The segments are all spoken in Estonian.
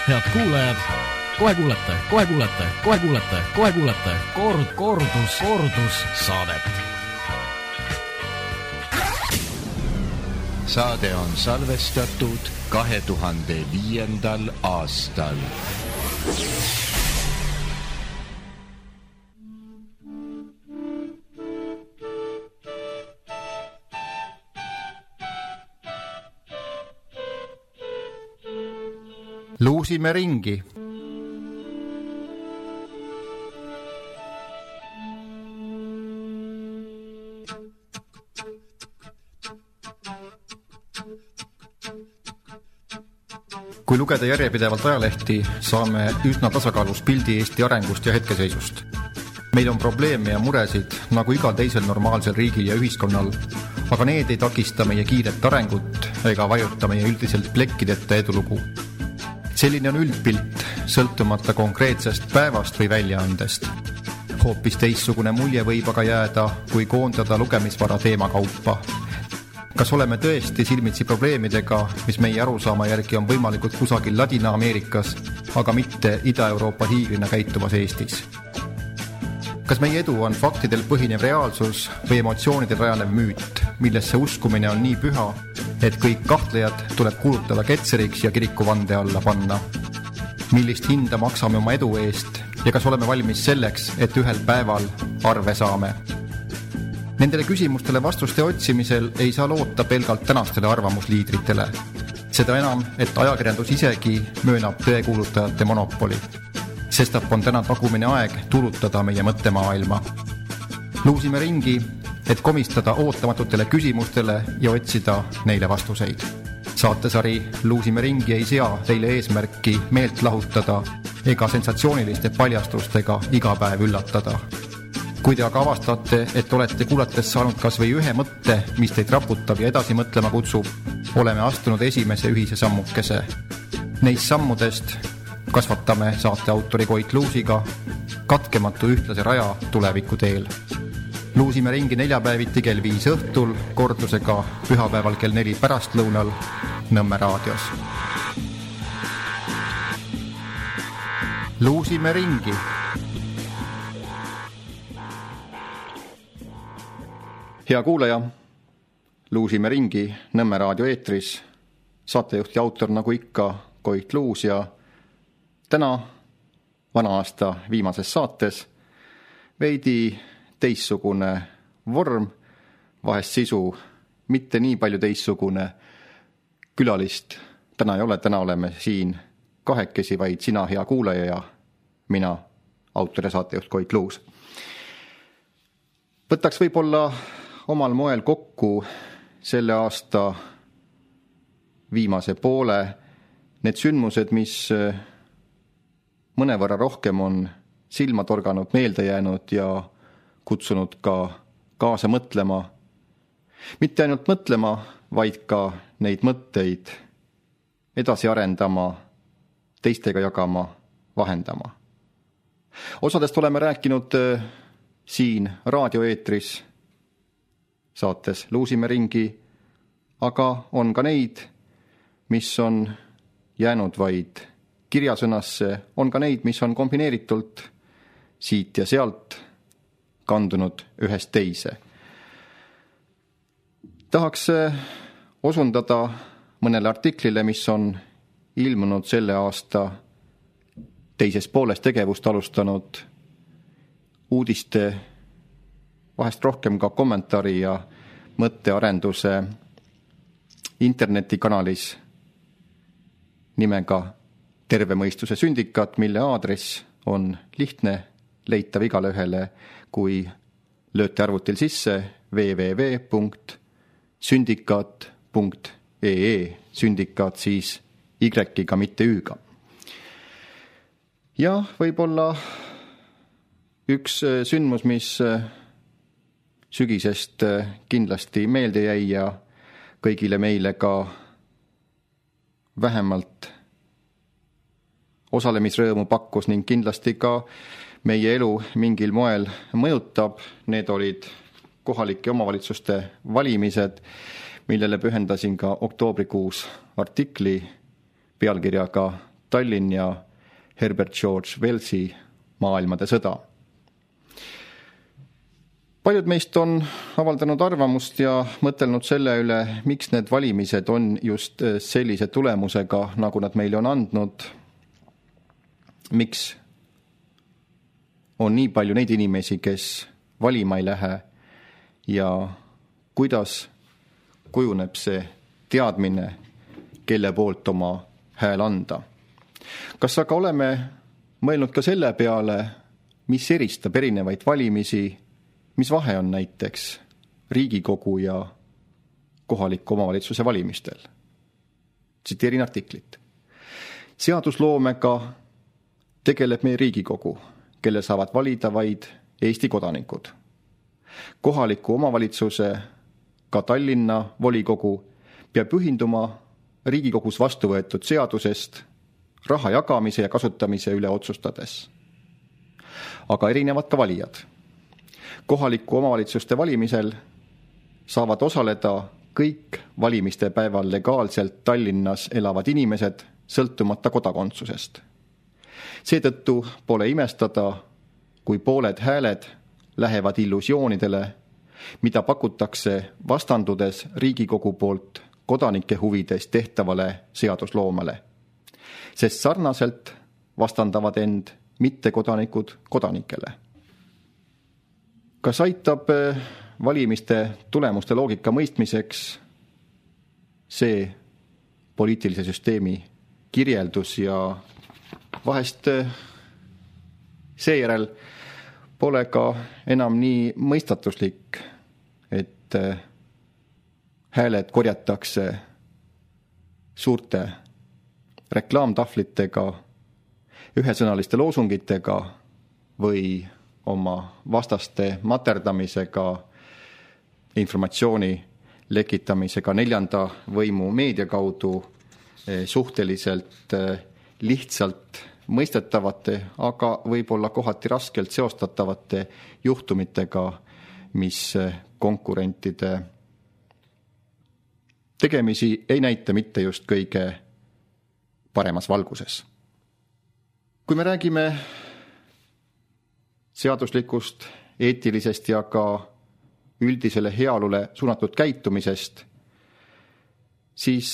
Head kuulajad, kohe kuulete kordussaadet. Saade on salvestatud 2005. aastal. Luusime ringi. Kui lugeda järjepidevalt ajalehti, saame üsna tasakaalus pildi Eesti arengust ja hetkeseisust. Meil on probleeme ja muresid nagu igal teisel normaalsel riigil ja ühiskonnal, aga need ei takista meie kiiret arengut ega vajuta meie üldiselt plekkideta edulugu. Selline on üldpilt, sõltumata konkreetsest päevast või väljaandest. Hoopis teistsugune mulje võib aga jääda, kui koondada lugemisvara teemakaupa. Kas oleme tõesti silmitsi probleemidega, mis meie arusaama järgi on võimalikud kusagil Ladina-Ameerikas, aga mitte Ida-Euroopa hiiglina käituvas Eestis? Kas meie edu on faktidel põhinev reaalsus või emotsioonidel rajanev müüt, millesse uskumine on nii püha, et kõik kahtlejad tuleb kuulutada ketseriks ja kiriku vande alla panna? Millist hinda maksame oma edu eest ja kas oleme valmis selleks, et ühel päeval arve saame? Nendele küsimustele vastuste otsimisel ei saa loota pelgalt tänastele arvamusliidritele. Seda enam, et ajakirjandus isegi möönab tõekuulutajate monopoli. Sestap on täna tagumine aeg tulutada meie mõttemaailma. Luusime ringi, et komistada ootamatutele küsimustele ja otsida neile vastuseid. Saatesari Luusime ringi ei sea teile eesmärki meelt lahutada ega sensatsiooniliste paljastustega iga päev üllatada. Kui te aga avastate, et olete kuulates saanud kas või ühe mõtte, mis teid raputab ja edasi mõtlema kutsub, oleme astunud esimese ühise sammukese. Neist sammudest kasvatame saate autori Koit Luusiga katkematu ühtlase raja tuleviku teel. Luusime ringi neljapäeviti kell 5 õhtul, kordusega pühapäeval kell 4 pärastlõunal Nõmme raadios. Luusime ringi. Hea kuulaja, Luusime ringi Nõmme raadio eetris. Saatejuht ja autor nagu ikka Koit Luus ja täna vana aasta viimases saates veidi teissugune vorm, vahest sisu mitte nii palju teissugune. Külalist täna ei ole, täna oleme siin kahekesi, vaid sina, hea kuulaja, ja mina, autor ja saatejuht Koit Luus. Võtaks võib-olla omal moel kokku selle aasta viimase poole need sündmused, mis mõnevõrra rohkem on silma torganud, meelde jäänud ja kutsunud ka kaasa mõtlema. Mitte ainult mõtlema, vaid ka neid mõtteid edasi arendama, teistega jagama, vahendama. Osadest oleme rääkinud siin raadioeetris saates Luusime ringi, aga on ka neid, mis on jäänud vaid kirjasõnasse, on ka neid, mis on kombineeritult siit ja sealt kandunud ühest teise. Tahaks osundada mõnele artiklile, mis on ilmunud selle aasta teises pooles tegevust alustanud uudiste, vahest rohkem ka kommentaari ja mõttearenduse internetikanalis nimega Terve mõistuse syndikat, mille aadress on lihtne, leitav igale ühele, kui lööte arvutil sisse www.syndikat.ee, syndikat siis Y-ga, mitte Ü-ga. Ja võib-olla üks sündmus, mis sügisest kindlasti meelde jäi ja kõigile meile ka vähemalt osalemisrõõmu pakkus ning kindlasti ka meie elu mingil moel mõjutab. Need olid kohalike omavalitsuste valimised, millele pühendasin ka oktoobrikuus artikli pealkirjaga Tallinn ja Herbert George Wellsi Maailmade sõda. Paljud meist on avaldanud arvamust ja mõtelnud selle üle, miks need valimised on just sellise tulemusega, nagu nad meile on andnud. Miks on nii palju neid inimesi, kes valima ei lähe ja kuidas kujuneb see teadmine, kelle poolt oma hääl anda. Kas aga oleme mõelnud ka selle peale, mis eristab erinevaid valimisi, mis vahe on näiteks Riigikogu ja kohaliku omavalitsuse valimistel? Tsiteerin artiklit. Seadusloomega tegeleb meie Riigikogu, kelle saavad valida vaid Eesti kodanikud. Kohaliku omavalitsuse, ka Tallinna volikogu, peab juhinduma Riigikogus vastu võetud seadusest raha jagamise ja kasutamise üle otsustades. Aga erinevad ka valijad. Kohaliku omavalitsuste valimisel saavad osaleda kõik valimiste päeval legaalselt Tallinnas elavad inimesed sõltumata kodakondsusest. Seetõttu pole imestada, kui pooled hääled lähevad illusioonidele, mida pakutakse vastandudes Riigikogu poolt kodanike huvides tehtavale seadusloomale, sest sarnaselt vastandavad end mittekodanikud kodanikele. Kas aitab valimiste tulemuste loogika mõistmiseks see poliitilise süsteemi kirjeldus ja vahest seejärel pole ka enam nii mõistatuslik, et hääled korjatakse suurte reklaamtahvlitega, ühesõnaliste loosungitega või oma vastaste materdamisega, informatsiooni lekitamisega neljanda võimu meedia kaudu suhteliselt lihtsalt mõistetavate, aga võib-olla kohati raskelt seostatavate juhtumitega, mis konkurentide tegemisi ei näita mitte just kõige paremas valguses. Kui me räägime seaduslikust, eetilisest ja ka üldisele heaolule suunatud käitumisest, siis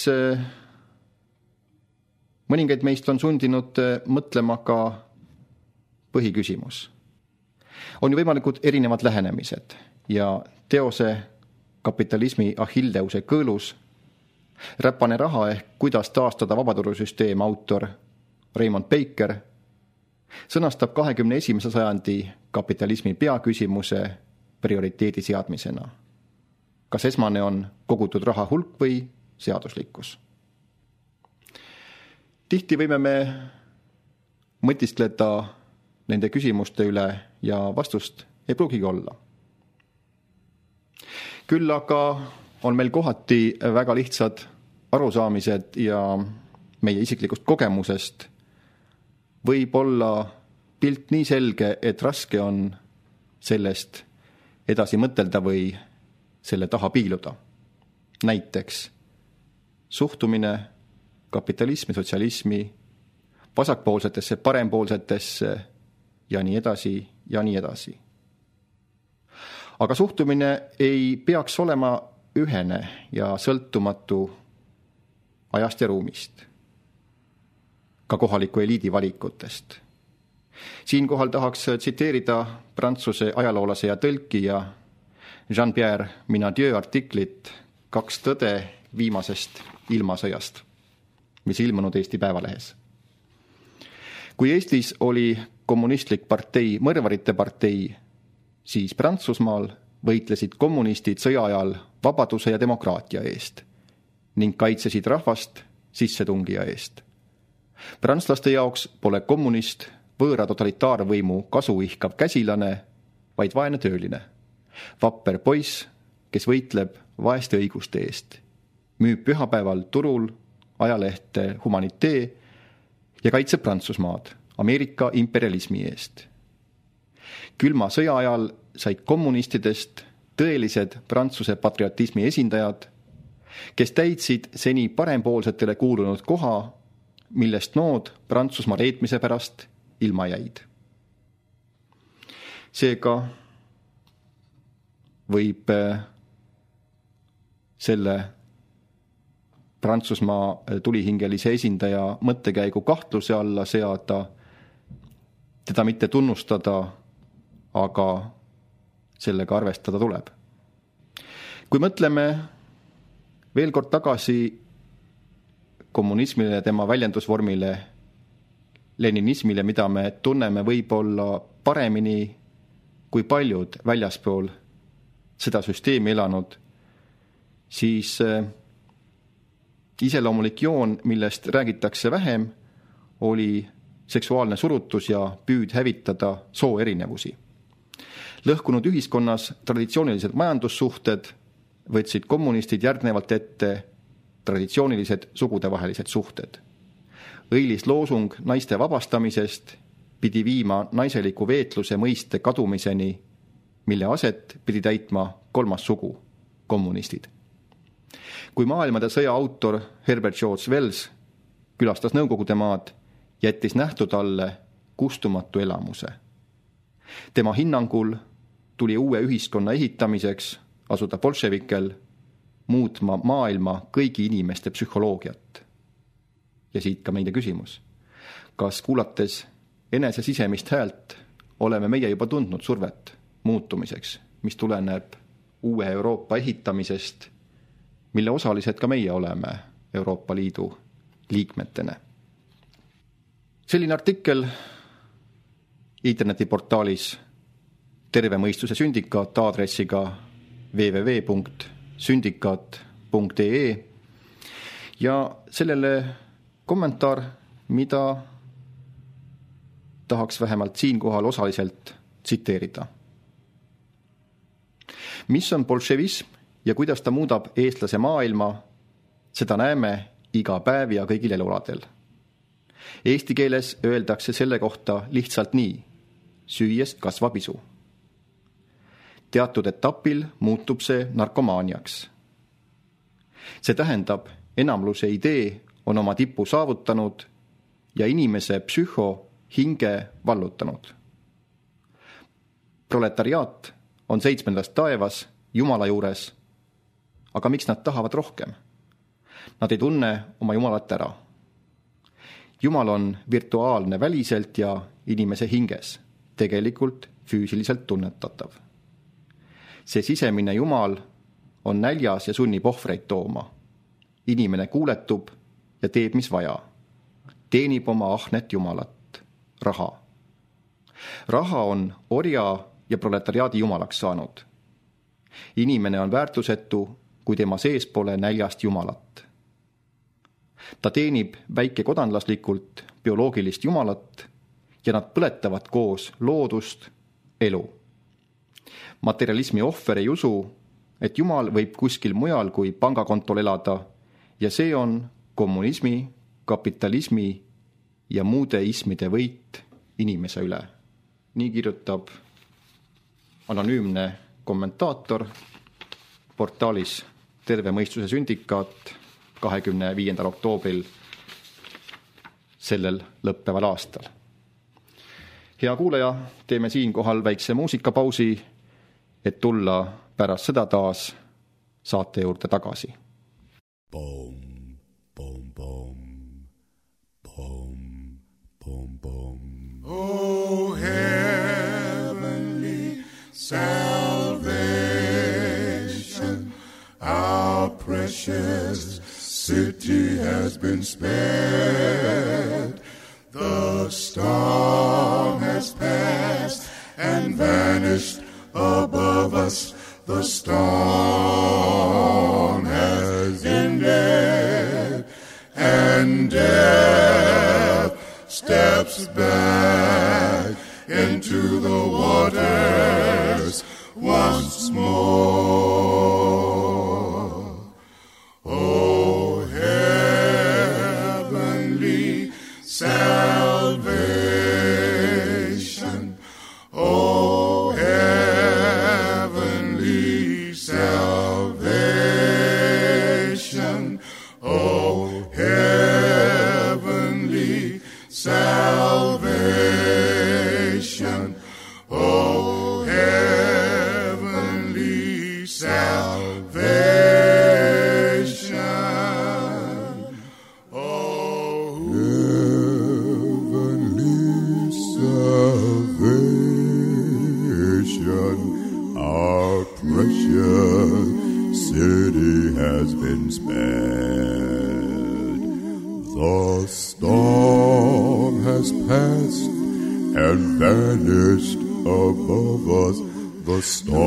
mõningaid meist on sundinud mõtlema ka põhiküsimus. On ju võimalikud erinevad lähenemised ja teose kapitalismi Achilleuse kõõlus Räpane raha ehk kuidas taastada vabaturusüsteem autor Raymond Baker sõnastab 21. sajandi kapitalismi peaküsimuse prioriteedi seadmisena. Kas esmane on kogutud raha hulk või seaduslikkus? Tihti võime me mõtiskleda nende küsimuste üle ja vastust ei pruugigi olla. Küll aga on meil kohati väga lihtsad arusaamised ja meie isiklikust kogemusest võib olla pilt nii selge, et raske on sellest edasi mõtelda või selle taha piiluda. Näiteks suhtumine kapitalismi, sotsialismi, vasakpoolsetesse, parempoolsetesse ja nii edasi ja nii edasi. Aga suhtumine ei peaks olema ühene ja sõltumatu ajast ja ruumist, ka kohaliku eliidi valikutest. Siinkohal tahaks tsiteerida prantsuse ajaloolase ja tõlkija Jean-Pierre Minadieu artiklit 2 tõde viimasest ilmasõjast, mis ilmunud Eesti Päevalehes. Kui Eestis oli kommunistlik partei mõrvarite partei, siis Prantsusmaal võitlesid kommunistid sõja ajal vabaduse ja demokraatia eest ning kaitsesid rahvast sissetungija eest. Prantslaste jaoks pole kommunist võõra totalitaarvõimu kasuihkav käsilane, vaid vaene tööline. Vapper poiss, kes võitleb vaeste õiguste eest, müüb pühapäeval turul ajalehte Humanitee ja kaitseb Prantsusmaad Ameerika imperialismi eest. Külma sõja ajal said kommunistidest tõelised Prantsuse patriotismi esindajad, kes täitsid seni parempoolsetele kuulunud koha, millest nood Prantsusmaa reetmise pärast ilma jäid. Seega võib selle Prantsusmaa tulihingelise esindaja mõttekäigu kahtluse alla seada, teda mitte tunnustada, aga sellega arvestada tuleb. Kui mõtleme veel kord tagasi kommunismile, tema väljendusvormile, leninismile, mida me tunneme võib-olla paremini kui paljud väljaspool seda süsteemi elanud, siis iseloomulik joon, millest räägitakse vähem, oli seksuaalne surutus ja püüd hävitada sooerinevusi. Lõhkunud ühiskonnas traditsioonilised majandussuhted võtsid kommunistid järgnevalt ette traditsioonilised sugudevahelised suhted. Õilis loosung naiste vabastamisest pidi viima naiseliku veetluse mõiste kadumiseni, mille aset pidi täitma kolmas sugu, kommunistid. Kui maailmade sõja autor Herbert George Wells külastas Nõukogude maad, jättis nähtu talle kustumatu elamuse. Tema hinnangul tuli uue ühiskonna ehitamiseks asuda bolševikel muutma maailma kõigi inimeste psühholoogiat. Ja siit ka meie küsimus. Kas kuulates enese sisemist häält oleme meie juba tundnud survet muutumiseks, mis tuleneb uue Euroopa ehitamisest, mille osalised ka meie oleme Euroopa Liidu liikmetena? Selline artikkel internetiportaalis Terve mõistuse sündikaat aadressiga www.syndikat.ee ja sellele kommentaar, mida tahaks vähemalt siinkohal osaliselt tsiteerida. Mis on bolševism ja kuidas ta muudab eestlase maailma, seda näeme iga päev ja kõigil elualadel. Eesti keeles öeldakse selle kohta lihtsalt nii: süües kasvab isu. Teatud etapil muutub see narkomaaniaks. See tähendab, enamluse idee on oma tipu saavutanud ja inimese psühho hinge vallutanud. Proletariaat on 7. taevas Jumala juures, aga miks nad tahavad rohkem? Nad ei tunne oma Jumalat ära. Jumal on virtuaalne väliselt ja inimese hinges, tegelikult füüsiliselt tunnetatav. See sisemine Jumal on näljas ja sunnib ohvreid tooma. Inimene kuuletub ja teeb, mis vaja. Teenib oma ahnet Jumalat, raha. Raha on orja ja proletariaadi jumalaks saanud. Inimene on väärtusetu, kui tema sees pole näljast Jumalat. Ta teenib väikekodanlaslikult bioloogilist Jumalat ja nad põletavad koos loodust, elu. Materialismi ohver ei usu, et Jumal võib kuskil mujal kui pangakontol elada ja see on kommunismi, kapitalismi ja muude ismide võit inimese üle. Nii kirjutab anonüümne kommentaator portaalis Terve mõistuse sündikaat 25. oktoobril sellel lõppeval aastal. Hea kuulaja, teeme siinkohal väikse muusikapausi, et tulla pärast seda taas saate juurde tagasi. Boom, boom, boom, boom, boom, boom. Oh, heavenly salvation, our precious city has been spared. The storm has passed and vanished above us. The storm has ended, and death steps back into the waters once more. Oh, heavenly salvation, oh, heavenly salvation, oh, heavenly The storm has passed and vanished above us. The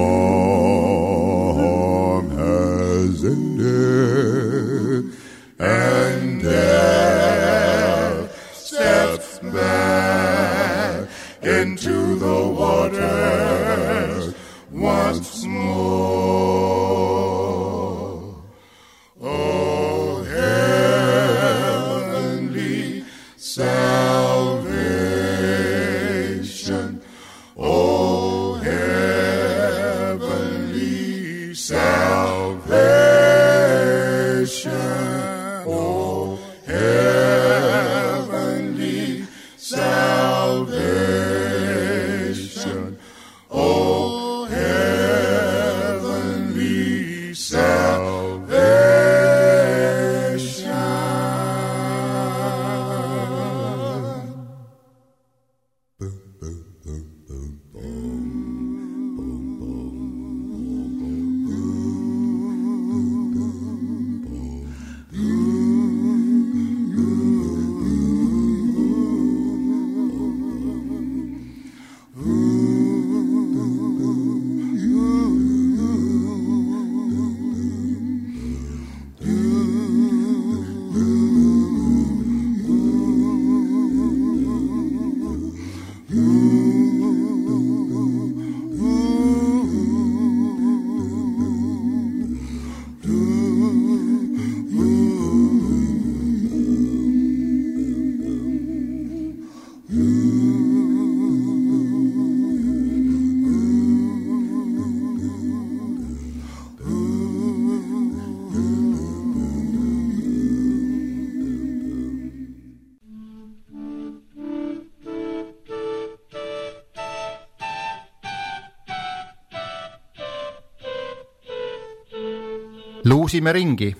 storm has ended, and death steps back into the waters once more. Oh, heavenly salvation, oh, heavenly salvation, oh, heavenly salvation, oh, heavenly salvation. Luusime ringi.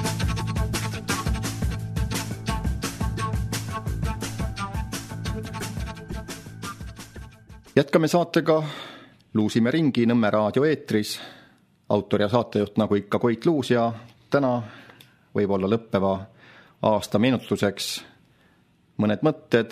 Jätkame saatega Luusime ringi Nõmme raadio eetris. Autor ja saatejuht nagu ikka Koit Luus ja täna võib-olla lõppeva aasta meenutuseks mõned mõtted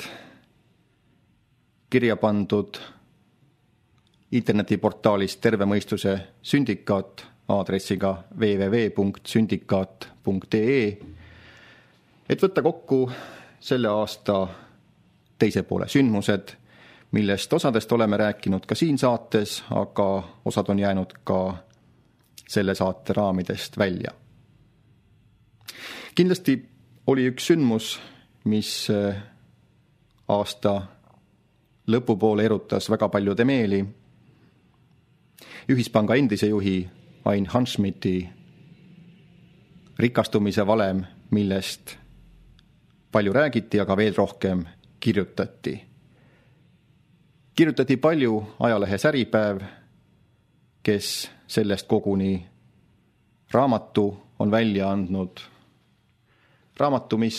kirja pandud internetiportaalis Terve mõistuse sündikaat aadressiga www.syndikaat.ee, et võtta kokku selle aasta teise poole sündmused, millest osadest oleme rääkinud ka siin saates, aga osad on jäänud ka selle saate raamidest välja. Kindlasti oli üks sündmus, mis aasta lõpupoole erutas väga paljude meeli. Ühispanga endise juhi Ain Hanschmidti rikastumise valem, millest palju räägiti, aga veel rohkem kirjutati. Kirjutati palju ajalehes Äripäev, kes sellest koguni raamatu on välja andnud. Raamatu, mis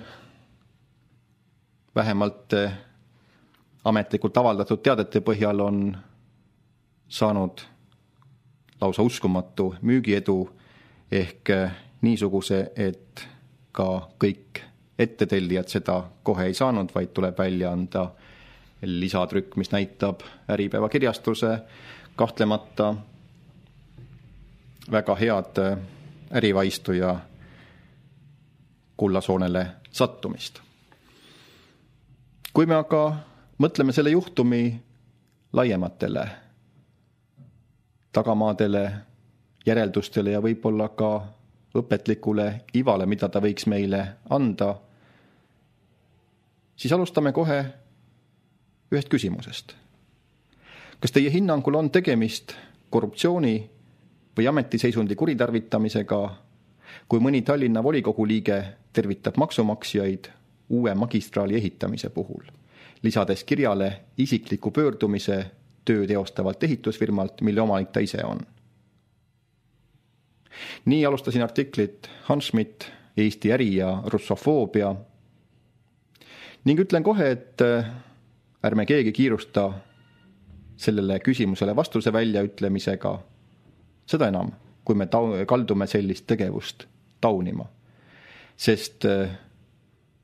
vähemalt ametlikult avaldatud teadete põhjal on saanud lausa uskumatu müügiedu ehk niisuguse, et ka kõik ettetellijad seda kohe ei saanud, vaid tuleb välja anda lisatrükk, mis näitab Äripäeva kirjastuse kahtlemata väga head ärivaistu ja kullasoonele sattumist. Kui me aga mõtleme selle juhtumi laiematele tagamaadele, järeldustele ja võib-olla ka õpetlikule ivale, mida ta võiks meile anda, siis alustame kohe ühest küsimusest. Kas teie hinnangul on tegemist korruptsiooni või ametiseisundi kuritarvitamisega, kui mõni Tallinna volikogu liige tervitab maksumaksjaid uue magistraali ehitamise puhul, lisades kirjale isikliku pöördumise töö teostavalt ehitusfirmalt, mille omanik ta ise on? Nii alustasin artiklit Hanschmidt, Eesti äri ja russofoobia ning ütlen kohe, et ärme keegi kiirusta sellele küsimusele vastuse väljaütlemisega, seda enam, kui me kaldume sellist tegevust taunima. Sest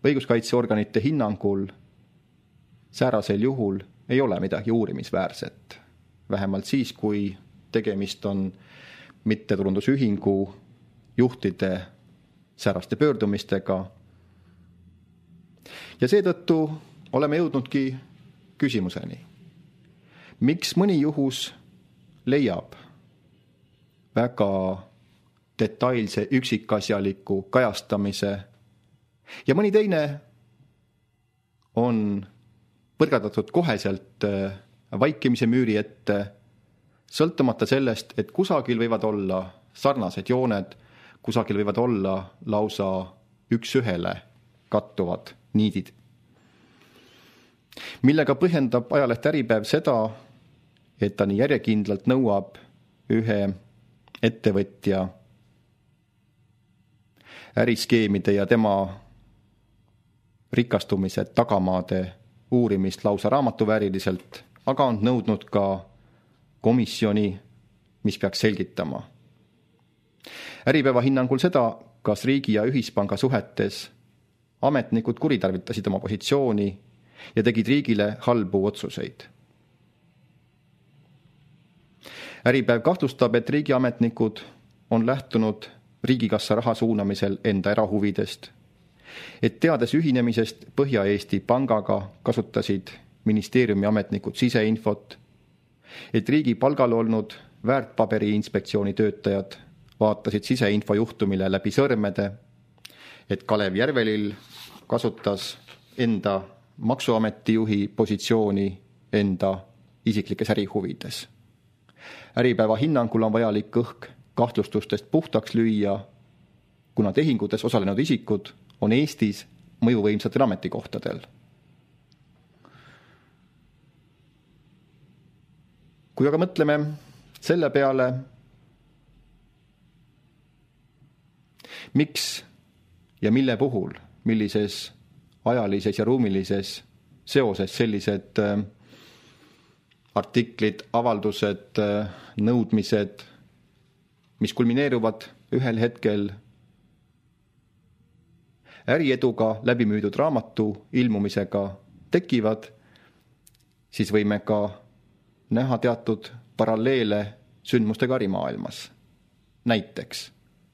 õiguskaitseorganite hinnangul säärasel juhul ei ole midagi uurimisväärset. Vähemalt siis, kui tegemist on mittetulundusühingu juhtide sääraste pöördumistega. Ja seetõttu oleme jõudnudki küsimuseni. Miks mõni juhus leiab väga detailse üksikasjaliku kajastamise ja mõni teine on põrgatatud koheselt vaikimise müüri ette, sõltumata sellest, et kusagil võivad olla sarnased jooned, kusagil võivad olla lausa üks-ühele kattuvad niidid. Millega põhjendab ajaleht Äripäev seda, et ta nii järjekindlalt nõuab ühe ettevõtja äriskeemide ja tema rikastumise tagamaade uurimist lausa raamatuvääriliselt, aga on nõudnud ka komisjoni, mis peaks selgitama. Äripäeva hinnangul seda, kas riigi ja ühispanga suhetes ametnikud kuritarvitasid oma positsiooni ja tegid riigile halbu otsuseid. Äripäev kahtlustab, et riigiametnikud on lähtunud riigikassa raha suunamisel enda erahuvidest, et teades ühinemisest Põhja-Eesti pangaga kasutasid ministeeriumi ametnikud siseinfot, et riigi palgal olnud väärtpaberi inspektsiooni töötajad vaatasid siseinfo juhtumile läbi sõrmede, et Kalev Järvelill kasutas enda maksuameti juhi positsiooni enda isiklikes ärihuvides. Äripäeva hinnangul on vajalik õhk kahtlustustest puhtaks lüüa, kuna tehingutes osalenud isikud on Eestis mõjuvõimsatel ametikohtadel. Kui aga mõtleme selle peale, miks ja mille puhul, millises ajalises ja ruumilises seoses sellised artiklid, avaldused, nõudmised, mis kulmineeruvad ühel hetkel ärieduga läbimüüdud raamatu ilmumisega tekivad, siis võime ka näha teatud paralleele sündmustega ärimaailmas. Näiteks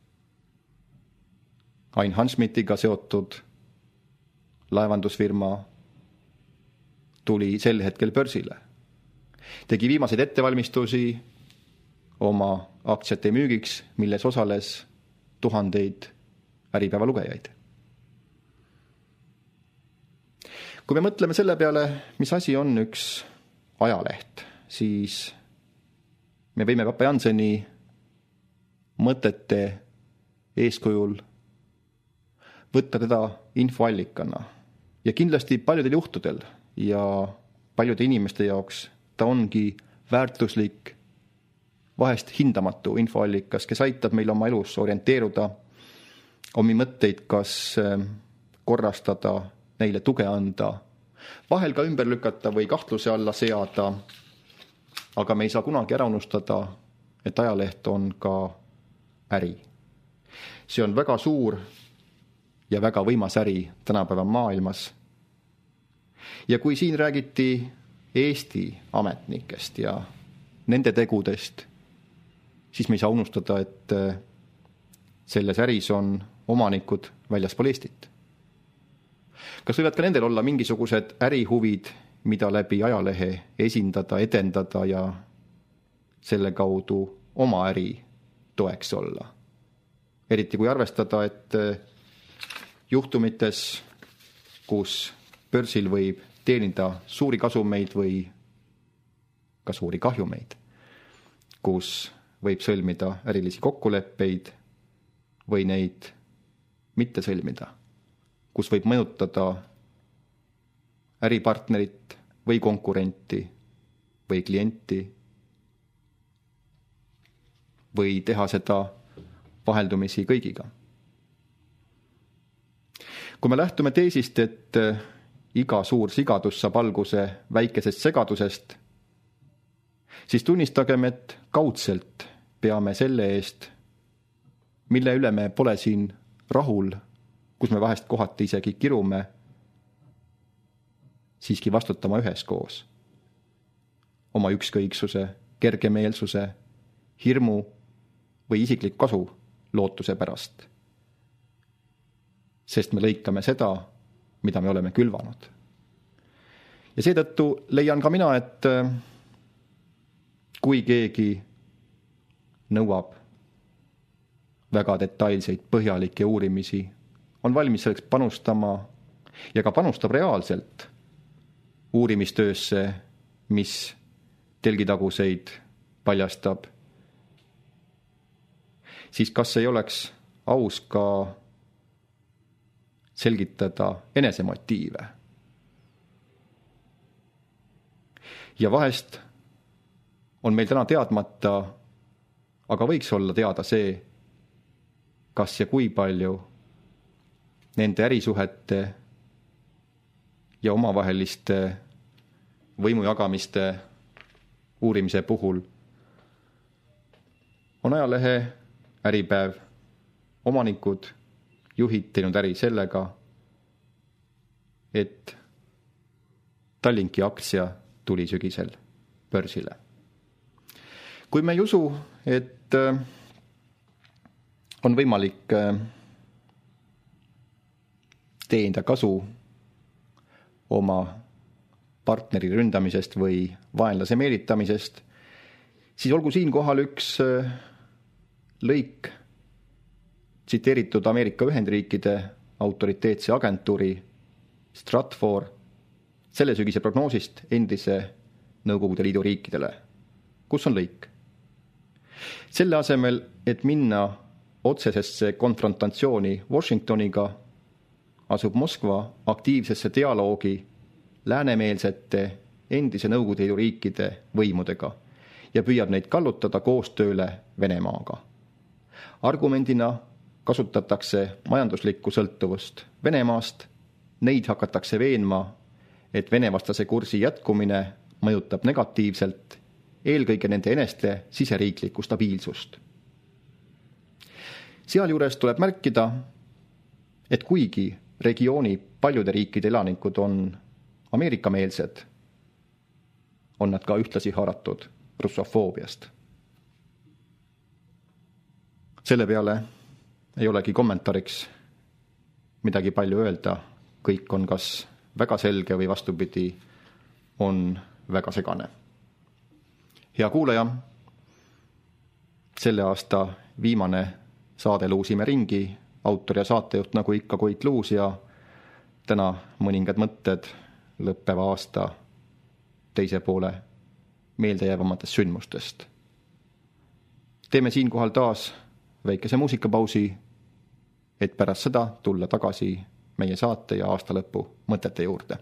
Ain Hanschmidtiga seotud laevandusfirma tuli sel hetkel börsile. Tegi viimaseid ettevalmistusi oma aktsiate müügiks, milles osales tuhandeid Äripäeva lugejaid. Kui me mõtleme selle peale, mis asi on üks ajaleht, siis me võime Papa Jannseni mõtete eeskujul võtta teda infoallikana. Ja kindlasti paljudel juhtudel ja paljude inimeste jaoks ta ongi väärtuslik, vahest hindamatu infoallikas, kes aitab meil oma elus orienteeruda, omi mõtteid kas korrastada, neile tuge anda, vahel ka ümber lükata või kahtluse alla seada, aga me ei saa kunagi ära unustada, et ajaleht on ka äri. See on väga suur ja väga võimas äri tänapäeva maailmas. Ja kui siin räägiti Eesti ametnikest ja nende tegudest, siis me ei saa unustada, et selles äris on omanikud väljaspool Eestit. Kas võivad ka nendel olla mingisugused ärihuvid, mida läbi ajalehe esindada, edendada ja selle kaudu oma äri toeks olla? Eriti kui arvestada, et juhtumites, kus börsil võib teenida suuri kasumeid või ka suuri kahjumeid, kus võib sõlmida ärilisi kokkuleppeid või neid mitte sõlmida, kus võib mõjutada äripartnerit või konkurenti või klienti või teha seda vaheldumisi kõigiga. Kui me lähtume teesist, et iga suur sigadus saab alguse väikesest segadusest, siis tunnistagem, et kaudselt peame selle eest, mille üle me pole siin rahul, kus me vahest kohati isegi kirume, siiski vastutama üheskoos. Oma ükskõiksuse, kergemeelsuse, hirmu või isiklik kasu lootuse pärast. Sest me lõikame seda, mida me oleme külvanud. Ja seetõttu leian ka mina, et kui keegi nõuab väga detailseid põhjalikke uurimisi, on valmis selleks panustama ja ka panustab reaalselt uurimistöösse, mis telgitaguseid paljastab, siis kas ei oleks aus ka selgitada enesemotiive. Ja vahest on meil täna teadmata, aga võiks olla teada see, kas ja kui palju nende ärisuhete ja omavaheliste võimujagamiste uurimise puhul on ajalehe Äripäev omanikud, juhid teinud äri sellega, et Tallinki aktsia tuli sügisel börsile. Kui me ei usu, et on võimalik teenida kasu oma partneri ründamisest või vaenlase meelitamisest, siis olgu siinkohal üks lõik tsiteeritud Ameerika Ühendriikide autoriteetse agentuuri Stratfor selle sügise prognoosist endise Nõukogude Liidu riikidele, kus on lõik. Selle asemel, et minna otsesesse konfrontatsiooni Washingtoniga, asub Moskva aktiivsesse dialoogi läänemeelsete endise Nõukogude Liidu riikide võimudega ja püüab neid kallutada koostööle Venemaaga. Argumendina kasutatakse majanduslikku sõltuvust Venemaast, neid hakatakse veenma, et venevastase kursi jätkumine mõjutab negatiivselt eelkõige nende eneste siseriiklikku stabiilsust. Sealjuures tuleb märkida, et kuigi regiooni paljude riikide elanikud on ameerikameelsed, on nad ka ühtlasi haaratud russofoobiast. Selle peale ei olegi kommentaariks midagi palju öelda, kõik on kas väga selge või vastupidi, on väga segane. Hea kuulaja, selle aasta viimane saade Luusime ringi, autor ja saatejuht nagu ikka Koit Luus ja täna mõningad mõtted lõppeva aasta teise poole meeldejäävamatest sündmustest. Teeme siinkohal taas väikese muusikapausi, et pärast seda tulla tagasi meie saate ja aasta lõpu mõtete juurde.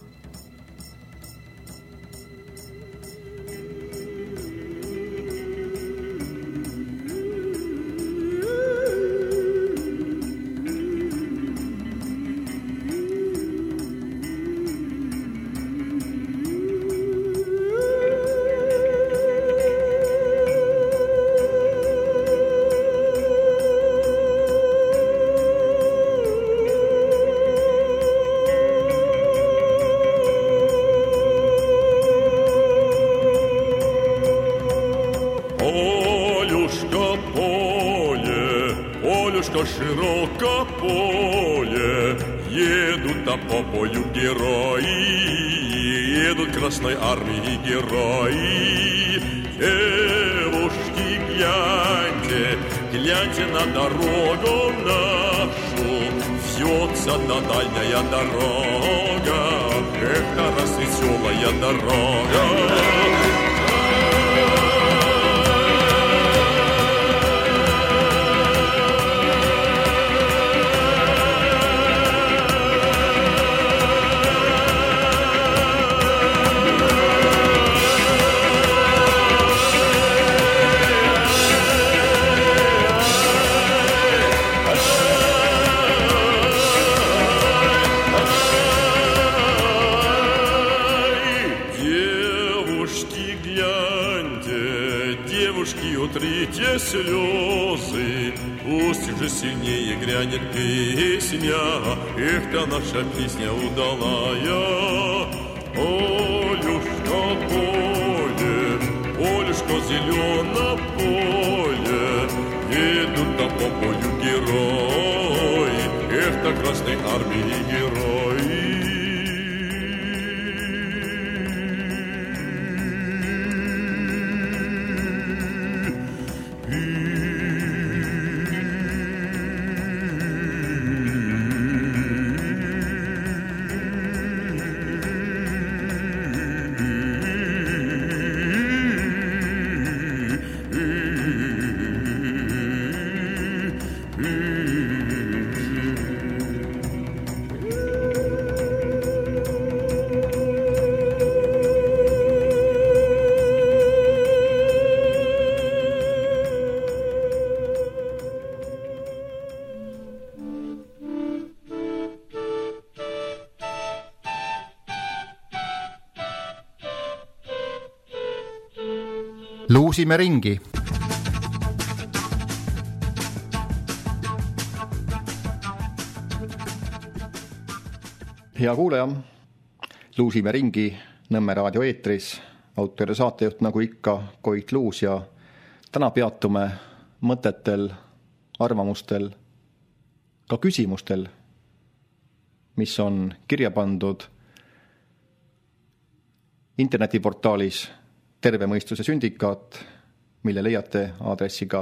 Широко поле, едут по полю герои, едут Красной армии герои. Девушки, гляньте, гляньте на дорогу нашу, вьется та дальняя дорога, это раз веселая дорога. сильнее грянет песня, эх-то наша песня удалая. Полюшка поле, полюшко зелено поле, едут там по полю герои, эх-то Красной Армии герои. Luusime ringi. Hea kuulaja, Luusime ringi Nõmme raadio eetris, autor ja saatejuht nagu ikka Koit Luus ja täna peatume mõtetel, arvamustel, ka küsimustel, mis on kirja pandud internetiportaalis Terve mõistuse sündikaat, mille leiate aadressiga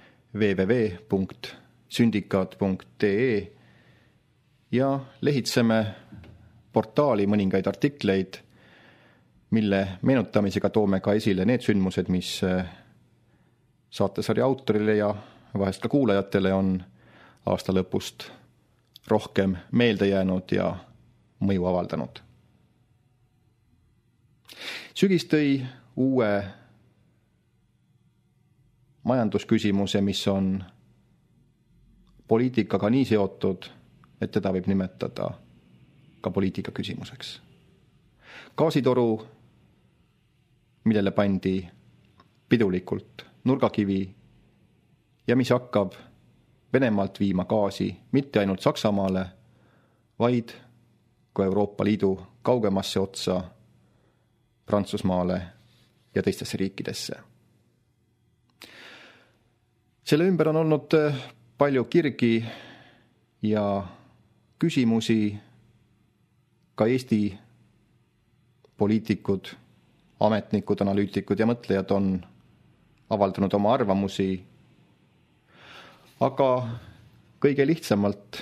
www.syndikaat.ee ja lehitseme portaali mõningaid artikleid, mille meenutamisega toome ka esile need sündmused, mis saatesarja autorile ja vahest ka kuulajatele on aasta lõpust rohkem meelde jäänud ja mõju avaldanud. Sügis tõi uue majandusküsimuse, mis on poliitikaga nii seotud, et teda võib nimetada ka poliitika küsimuseks. Gaasitoru, millele pandi pidulikult nurgakivi ja mis hakkab Venemaalt viima gaasi mitte ainult Saksamaale, vaid ka Euroopa Liidu kaugemasse otsa Prantsusmaale ja teistesse riikidesse. Selle ümber on olnud palju kirgi ja küsimusi. Ka Eesti poliitikud, ametnikud, analüütikud ja mõtlejad on avaldanud oma arvamusi. Aga kõige lihtsamalt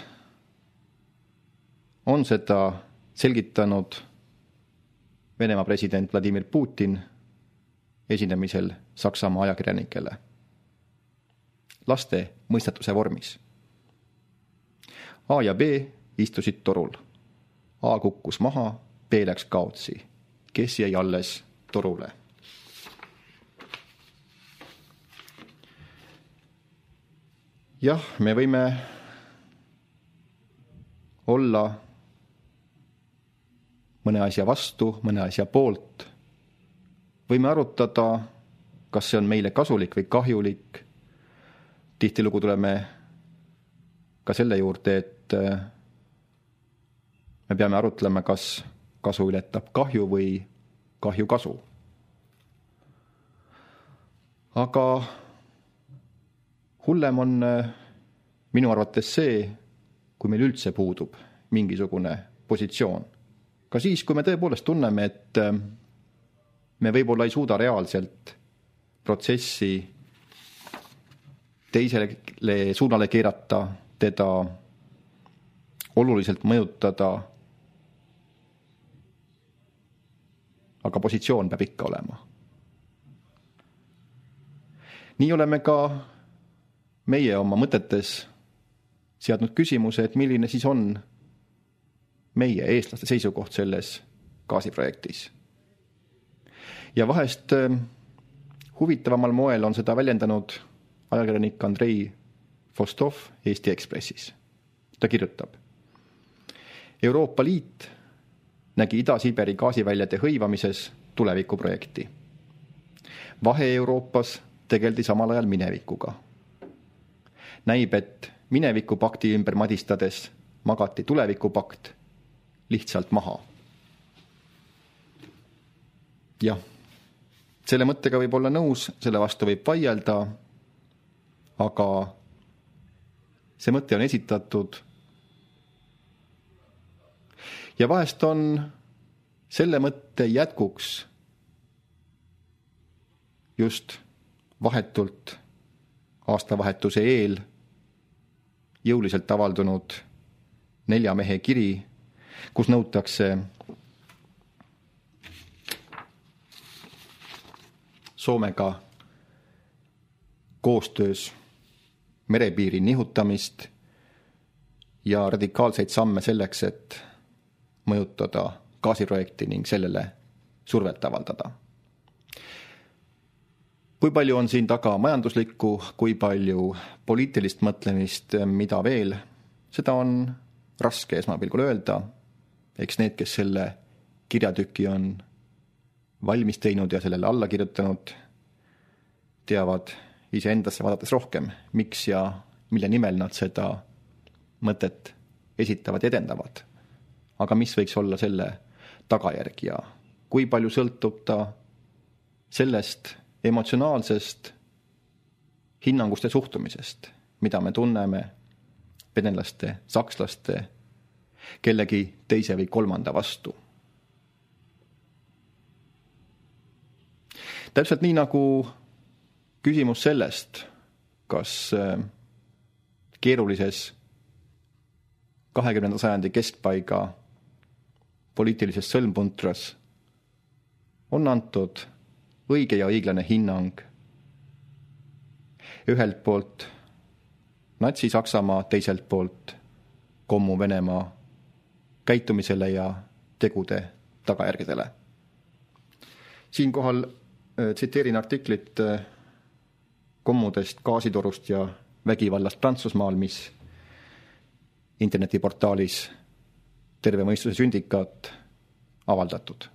on seda selgitanud Venemaa president Vladimir Putin esinemisel Saksamaa ajakirjanikele laste mõistatuse vormis. A ja B istusid torul. A kukkus maha, B läks kaotsi. Kes jäi alles torule? Jah, me võime olla mõne asja vastu, mõne asja poolt. Võime arutada, kas see on meile kasulik või kahjulik. Tihtilugu tuleme ka selle juurde, et me peame arutlema, kas kasu ületab kahju või kahju kasu. Aga hullem on minu arvates see, kui meil üldse puudub mingisugune positsioon. Ka siis, kui me tõepoolest tunneme, et me võib-olla ei suuda reaalselt protsessi teisele suunale keerata, teda oluliselt mõjutada, aga positsioon peab ikka olema. Nii oleme ka meie oma mõtetes seadnud küsimuse, et milline siis on meie eestlaste seisukoht selles gaasiprojektis. Ja vahest huvitavamal moel on seda väljendanud ajakirjanik Andrei Vostov Eesti Ekspressis. Ta kirjutab: Euroopa Liit nägi Ida-Siberi gaasiväljade hõivamises tulevikuprojekti. Vahe-Euroopas tegeldi samal ajal minevikuga. Näib, et minevikupakti ümber madistades magati tulevikupakt lihtsalt maha. Jah, selle mõttega võib olla nõus, selle vastu võib vaielda, aga see mõte on esitatud ja vahest on selle mõtte jätkuks just vahetult aastavahetuse eel jõuliselt avaldunud 4 mehe kiri, kus nõutakse Soomega koostöös merepiiri nihutamist ja radikaalseid samme selleks, et mõjutada gaasiprojekti ning sellele survet avaldada. Kui palju on siin taga majanduslikku, kui palju poliitilist mõtlemist, mida veel, seda on raske esmapilgul öelda. Eks need, kes selle kirjatüki on valmis teinud ja sellele alla kirjutanud, teavad iseendasse vaadates rohkem, miks ja mille nimel nad seda mõtet esitavad ja edendavad. Aga mis võiks olla selle tagajärg ja kui palju sõltub ta sellest emotsionaalsest hinnangust ja suhtumisest, mida me tunneme venelaste, sakslaste, kellegi teise või kolmanda vastu. Täpselt nii nagu küsimus sellest, kas keerulises 20. sajandi keskpaiga poliitilises sõlmpuntras on antud õige ja õiglane hinnang ühelt poolt Natsi-Saksamaa, teiselt poolt kommu-Venemaa käitumisele ja tegude tagajärgedele. Siinkohal tsiteerin artiklit kommudest, gaasitorust ja vägivallast Prantsusmaal, mis internetiportaalis Terve mõistuse sündikaat avaldatud.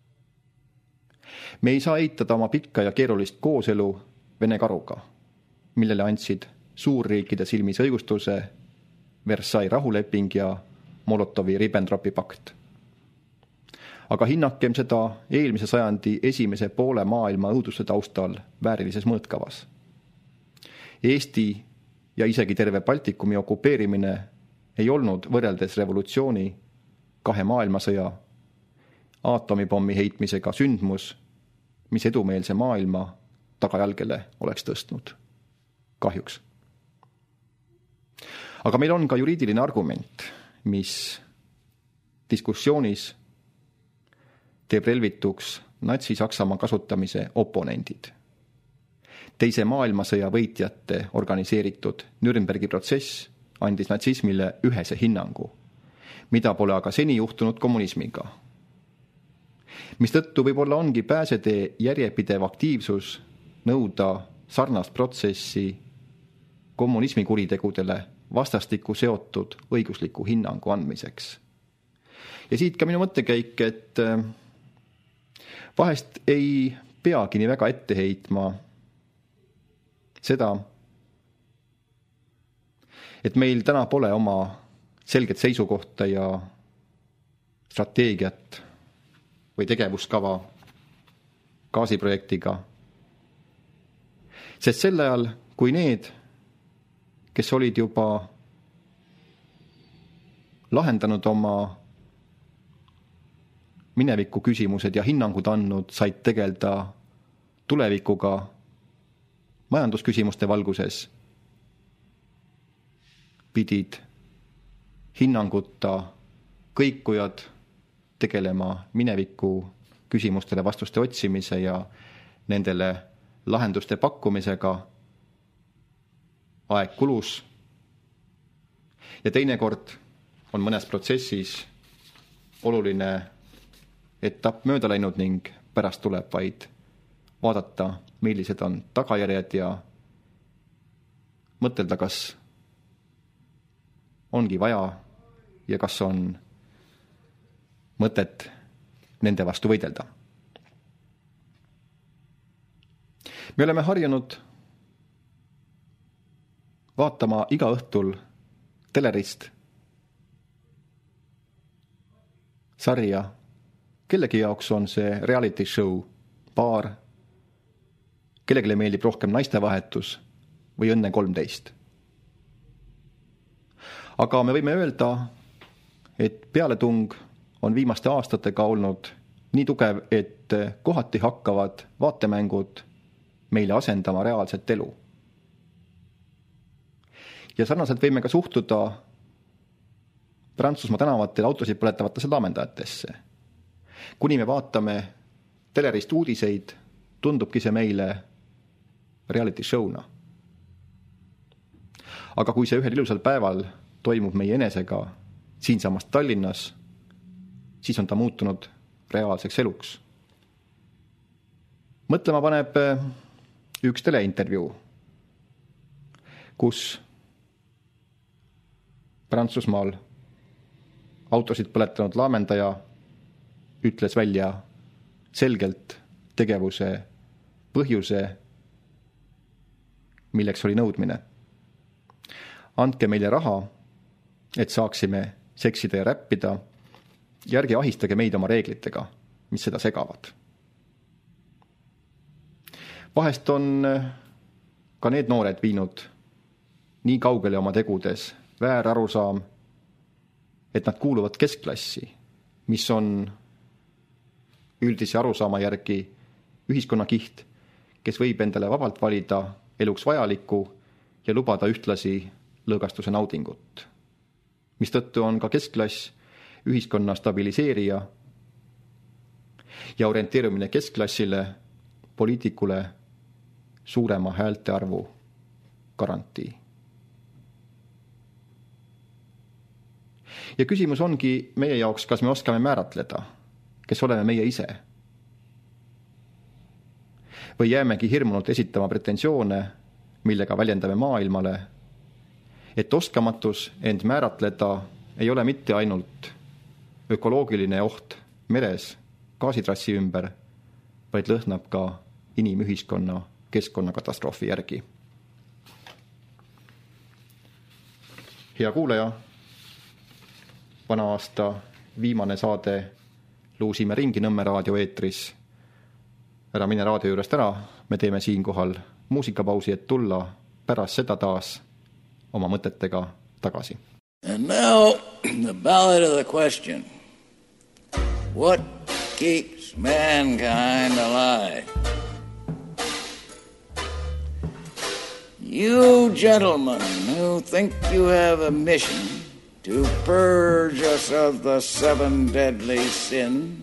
Me ei saa eitada oma pikka ja keerulist kooselu Vene karuga, millele andsid suurriikide silmis õigustuse Versailles rahuleping ja Molotovi-Ribbentropi pakt. Aga hinnakem seda eelmise sajandi esimese poole maailma õuduste taustal väärilises mõõtkavas. Eesti ja isegi terve Baltikumi okupeerimine ei olnud võrreldes revolutsiooni, 2 maailmasõja, aatomipommi heitmisega sündmus, mis edumeelse maailma tagajalgele oleks tõstnud. Kahjuks. Aga meil on ka juriidiline argument, mis diskussioonis teeb relvituks Natsi-Saksamaa kasutamise oponendid. Teise maailmasõja võitjate organiseeritud Nürnbergi protsess andis natsismile ühese hinnangu, mida pole aga seni juhtunud kommunismiga. Mistõttu võib-olla ongi pääsetee järjepidev aktiivsus nõuda sarnast protsessi kommunismi kuritegudele vastastikku seotud õigusliku hinnangu andmiseks. Ja siit ka minu mõttekäik, et vahest ei peagi nii väga ette heitma seda, et meil täna pole oma selget seisukohta ja strateegiat või tegevuskava gaasiprojektiga. Sest sel ajal, kui need, kes olid juba lahendanud oma mineviku küsimused ja hinnangud andnud, said tegelda tulevikuga majandusküsimuste valguses, pidid hinnanguta kõikujad tegelema mineviku küsimustele vastuste otsimise ja nendele lahenduste pakkumisega. Aeg kulus ja teinekord on mõnes protsessis oluline etapp mööda läinud ning pärast tuleb vaid vaadata, millised on tagajärjed ja mõtelda, kas ongi vaja ja kas on mõtet nende vastu võidelda. Me oleme harjunud vaatama iga õhtul telerist sarja. Kellegi jaoks on see reality show, paar, kellelegi meeldib rohkem naistevahetus või Õnne 13. Aga me võime öelda, et pealetung on viimaste aastatega olnud nii tugev, et kohati hakkavad vaatemängud meile asendama reaalset elu. Ja sarnaselt võime ka suhtuda Prantsusmaa tänavatel autosid põletavatesse laamendajatesse. Kuni me vaatame telerist uudiseid, tundubki see meile reality show'na. Aga kui see ühel ilusal päeval toimub meie enesega siinsamast Tallinnas, siis on ta muutunud reaalseks eluks. Mõtlema paneb üks teleintervjuu, kus Prantsusmaal autosid põletanud laamendaja ütles välja selgelt tegevuse põhjuse, milleks oli nõudmine. Andke meile raha, et saaksime seksida ja räppida, ja ärge ahistage meid oma reeglitega, mis seda segavad. Vahest on ka need noored viinud nii kaugele oma tegudes väärarusaam, et nad kuuluvad keskklassi, mis on üldise arusaama järgi ühiskonnakiht, kes võib endale vabalt valida eluks vajalikku ja lubada ühtlasi lõõgastuse naudingut. Mistõttu on ka keskklass ühiskonna stabiliseerija ja orienteerumine keskklassile, poliitikule suurema häälte arvu garantii. Ja küsimus ongi meie jaoks, kas me oskame määratleda, kes oleme meie ise. Või jäämegi hirmunult esitama pretensioone, millega väljendame maailmale, et oskamatus end määratleda ei ole mitte ainult ökoloogiline oht meres gaasitrassi ümber, vaid lõhnab ka inimühiskonna keskkonnakatastroofi järgi. Hea kuulaja, vana aasta viimane saade luusime ringi Nõmme raadio eetris. Ära mine raadio juurest ära, me teeme siinkohal muusikapausi, et tulla pärast seda taas oma mõtetega tagasi. And now the ballad of the question. What keeps mankind alive? You gentlemen who think you have a mission to purge us of the 7 deadly sins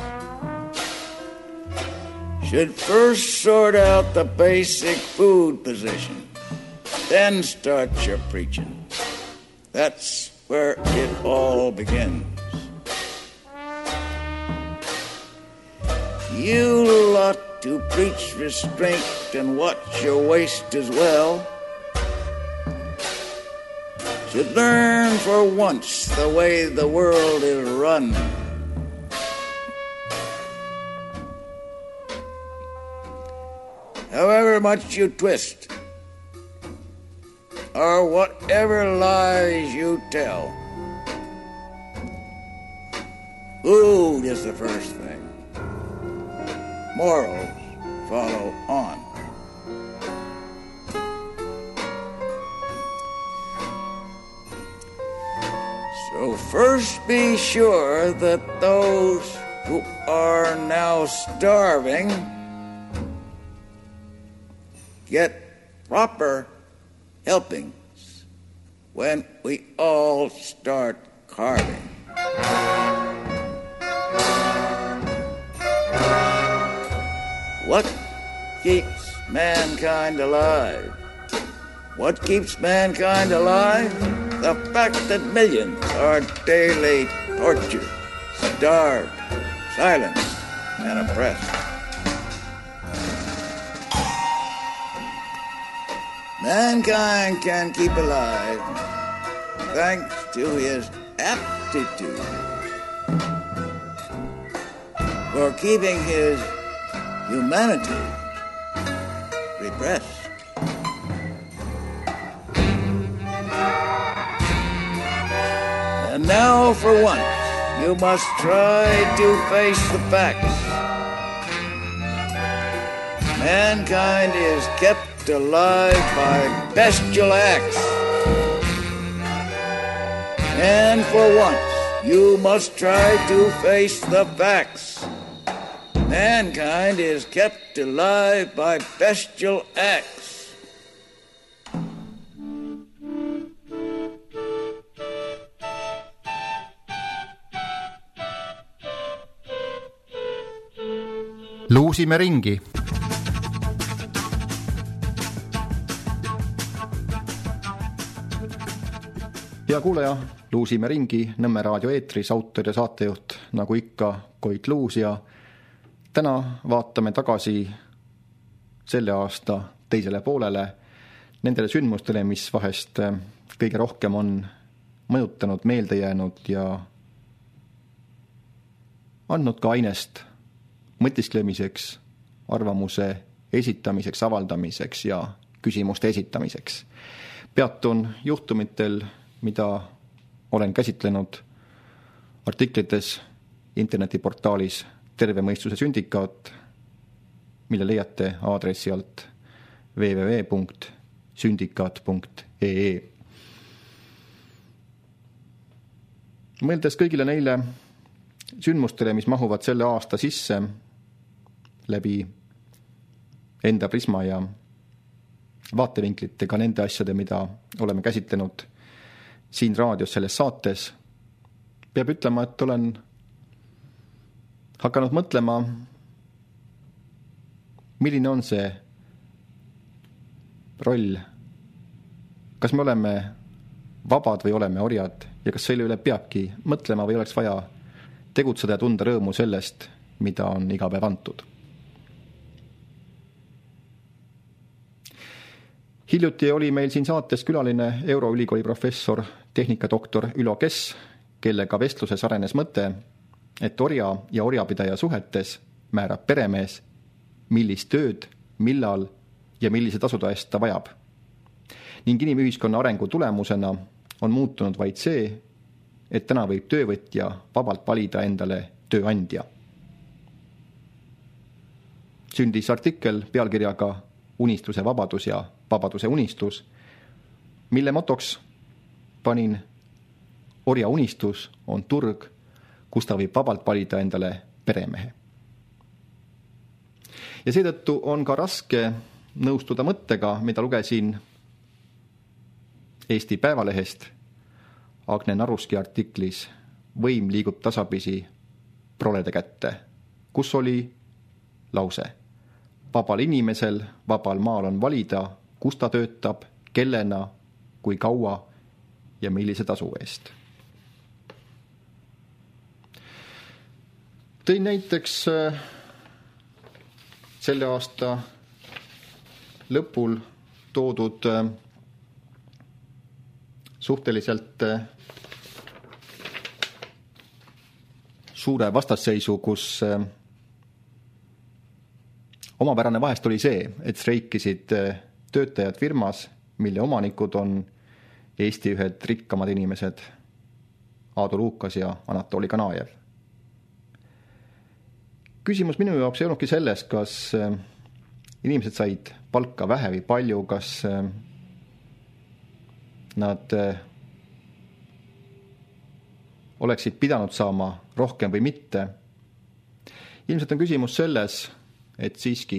should first sort out the basic food position, then start your preaching. That's where it all begins. You lot to preach restraint and watch your waist as well should learn for once the way the world is run. However much you twist, or whatever lies you tell, food is the first thing. Morals follow on. So first be sure that those who are now starving get proper helpings when we all start carving. What keeps mankind alive? What keeps mankind alive? The fact that millions are daily tortured, starved, silenced, and oppressed. Mankind can keep alive thanks to his aptitude for keeping his humanity repressed. And now for once, you must try to face the facts. Mankind is kept alive by bestial acts. And for once, you must try to face the facts. Mankind is kept alive by bestial acts. Luusime ringi. Hea kuulaja, Luusime ringi Nõmme raadio eetris autor ja saatejuht nagu ikka Koit Luus ja täna vaatame tagasi selle aasta teisele poolele nendele sündmustele, mis vahest kõige rohkem on mõjutanud, meelde jäänud ja andnud ka ainest mõtisklemiseks, arvamuse esitamiseks, avaldamiseks ja küsimuste esitamiseks. Peatun juhtumitel, mida olen käsitlenud artiklites internetiportaalis Terve mõistuse sündikaat, mille leiate aadressi alt www.syndikaat.ee. Mõeldes kõigile neile sündmustele, mis mahuvad selle aasta sisse läbi enda prisma ja vaatevinklitega nende asjade, mida oleme käsitlenud siin raadios selles saates, peab ütlema, et olen hakanud mõtlema, milline on see roll. Kas me oleme vabad või oleme orjad ja kas selle üle peabki mõtlema või oleks vaja tegutseda ja tunda rõõmu sellest, mida on iga päev antud. Hiljuti oli meil siin saates külaline Euroülikooli professor, tehnikadoktor Ülo Kess, kellega vestluses arenes mõte, et orja ja orjapidaja suhetes määrab peremees, millist tööd, millal ja millise tasuda eest ta vajab. Ning inimühiskonna arengu tulemusena on muutunud vaid see, et täna võib töövõtja vabalt valida endale tööandja. Sündis artikkel pealkirjaga Unistuse vabadus ja vabaduse unistus, mille motoks panin orja unistus on turg, kus ta võib vabalt valida endale peremehe. Ja seetõttu on ka raske nõustuda mõttega, mida lugesin Eesti Päevalehest Agne Naruski artiklis Võim liigub tasapisi prolede kätte, kus oli lause: vabal inimesel, vabal maal on valida, kus ta töötab, kellena, kui kaua ja millise tasu eest. Tõin näiteks selle aasta lõpul toodud suhteliselt suure vastasseisu, kus omapärane vahest oli see, et streikisid töötajad firmas, mille omanikud on Eesti ühed rikkamad inimesed Aadu Luukas ja Anatoli Kanajev. Küsimus minu jaoks ei olnudki selles, kas inimesed said palka vähe või palju, kas nad oleksid pidanud saama rohkem või mitte. Ilmselt on küsimus selles, et siiski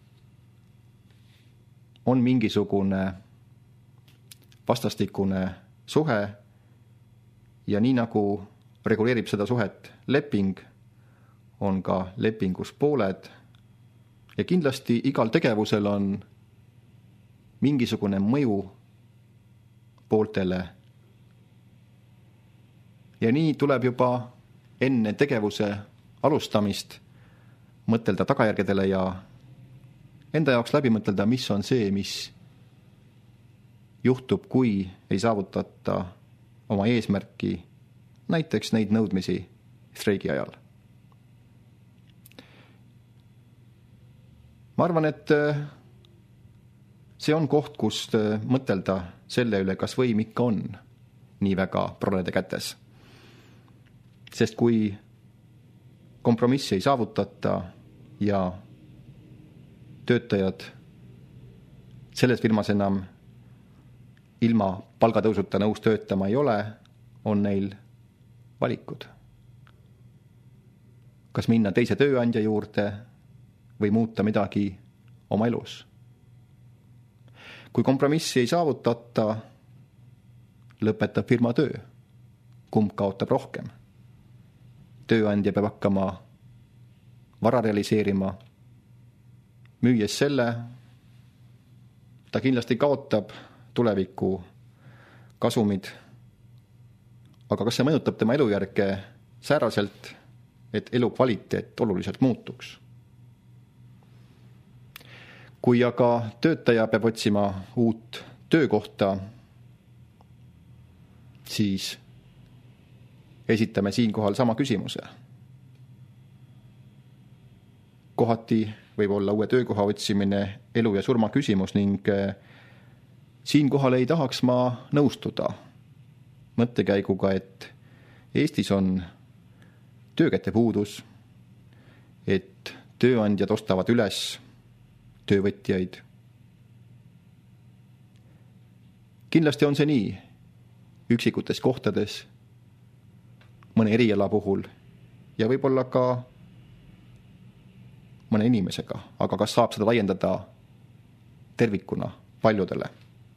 on mingisugune vastastikune suhe ja nii nagu reguleerib seda suhet leping, on ka lepingus pooled ja kindlasti igal tegevusel on mingisugune mõju pooltele. Ja nii tuleb juba enne tegevuse alustamist mõtelda tagajärgedele ja enda jaoks läbi mõtelda, mis on see, mis juhtub, kui ei saavutata oma eesmärki, näiteks neid nõudmisi streigi ajal. Ma arvan, et see on koht, kus mõtelda selle üle, kas võim ikka on nii väga prolede kätes. Sest kui kompromissi ei saavutata ja töötajad selles firmas enam ilma palgatõusuta nõus töötama ei ole, on neil valikud. Kas minna teise tööandja juurde või muuta midagi oma elus. Kui kompromissi ei saavutata, lõpetab firma töö. Kumb kaotab rohkem? Tööandja peab hakkama vara realiseerima. Müües selle, ta kindlasti kaotab tuleviku kasumid. Aga kas see mõjutab tema elujärge sääraselt, et elu kvaliteet oluliselt muutuks? Kui aga töötaja peab otsima uut töökohta, siis esitame siinkohal sama küsimuse. Kohati võib olla uue töökoha otsimine elu ja surma küsimus ning siinkohal ei tahaks ma nõustuda mõttekäiguga, et Eestis on töökäte puudus, et tööandjad ostavad üles töövõtjaid. Kindlasti on see nii üksikutes kohtades, mõne eriala puhul ja võib-olla ka mõne inimesega, aga kas saab seda laiendada tervikuna paljudele?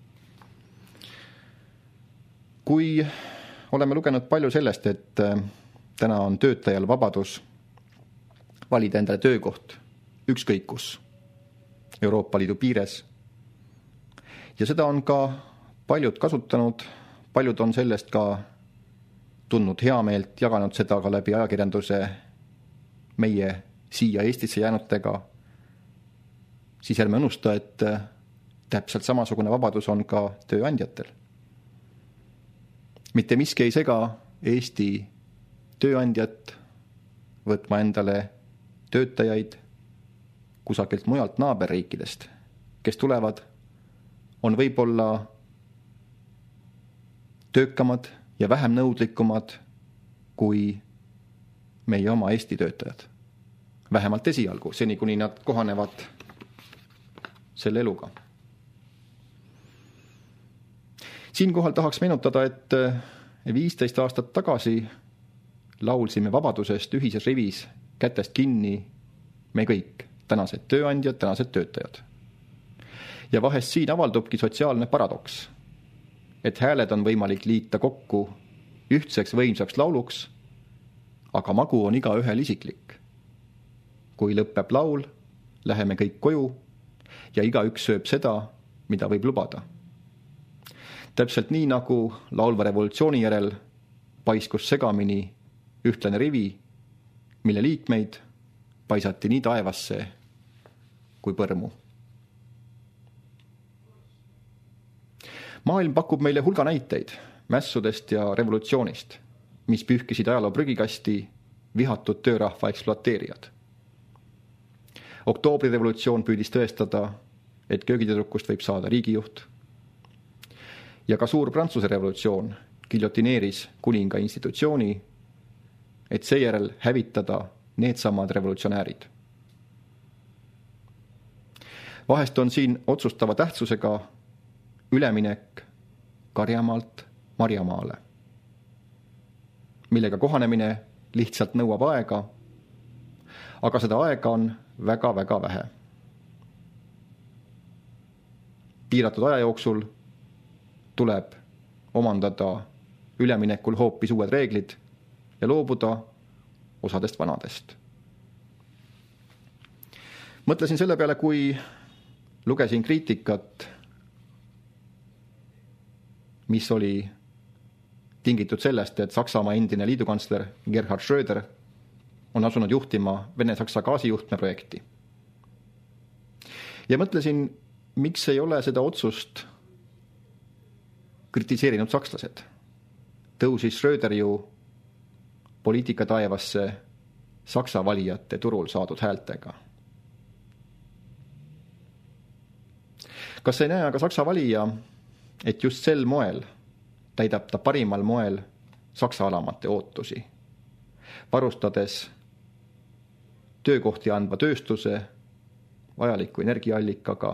Kui oleme lugenud palju sellest, et täna on töötajal vabadus valida endale töökoht ükskõik kus Euroopa Liidu piires ja seda on ka paljud kasutanud, paljud on sellest ka tundnud heameelt, jaganud seda ka läbi ajakirjanduse meie siia Eestisse jäänutega, siis ärme unusta, et täpselt samasugune vabadus on ka tööandjatel. Mitte miski ei sega Eesti tööandjat võtma endale töötajaid kusagilt mujalt naaberriikidest, kes tulevad, on võib-olla töökamad ja vähem nõudlikumad kui meie oma Eesti töötajad. Vähemalt esialgu, seni kuni nad kohanevad selle eluga. Siinkohal tahaks meenutada, et 15 aastat tagasi laulsime vabadusest ühises rivis kätest kinni me kõik, tänased tööandjad, tänased töötajad. Ja vahest siin avaldubki sotsiaalne paradoks, et hääled on võimalik liita kokku ühtseks võimsaks lauluks, aga magu on igaühel isiklik. Kui lõpeb laul, läheme kõik koju ja igaüks sööb seda, mida võib lubada. Täpselt nii nagu laulva revolutsiooni järel paiskus segamini ühtlane rivi, mille liikmeid paisati nii taevasse kui põrmu. Maailm pakub meile hulga näiteid mässudest ja revolutsioonist, mis pühkisid ajaloo prügikasti vihatud töörahva ekspluateerijad. Oktoobrirevolutsioon püüdis tõestada, et köögitüdrukust võib saada riigijuht. Ja ka suur Prantsuse revolutsioon giljotineeris kuninga institutsiooni, et seejärel hävitada needsamad revolutsionäärid. Vahest on siin otsustava tähtsusega üleminek karjamaalt marjamaale, millega kohanemine lihtsalt nõuab aega, aga seda aega on väga-väga vähe. Piiratud aja jooksul tuleb omandada üleminekul hoopis uued reeglid ja loobuda osadest vanadest. Mõtlesin selle peale, kui lugesin kriitikat, mis oli tingitud sellest, et Saksamaa endine liidukantsler Gerhard Schröder on asunud juhtima Vene-Saksa gaasijuhtme projekti. Ja mõtlesin, miks ei ole seda otsust kritiseerinud sakslased. Tõusis Schröder ju poliitika taevasse Saksa valijate turul saadud häältega. Kas ei näe aga Saksa valija, et just sel moel täidab ta parimal moel Saksa alamate ootusi? varustades töökohti andva tööstuse vajaliku energiaallikaga.